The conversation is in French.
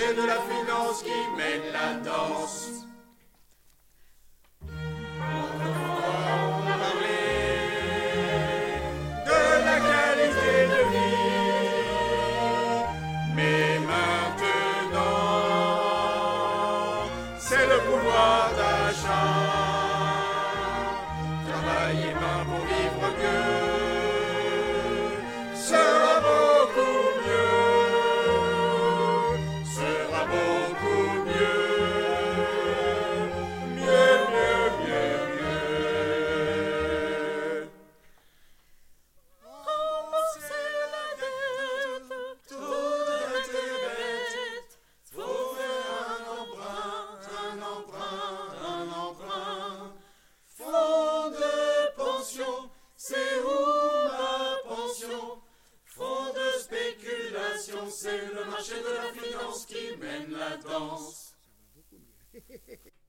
marché de la finance qui mène la danse. On a parlé de la qualité de vie, mais maintenant, c'est le pouvoir d'achat. Travailler main pour vivre mieux sera beaucoup mieux, sera beaucoup mieux, mieux, mieux, mieux, mieux. Rembourser la dette, taux d'intérêt bête, faut faire un emprunt, un emprunt, un emprunt. Fonds de pension, c'est où ma pension? Fonds de spéculation, c'est le marché de la finance qui mène la danse.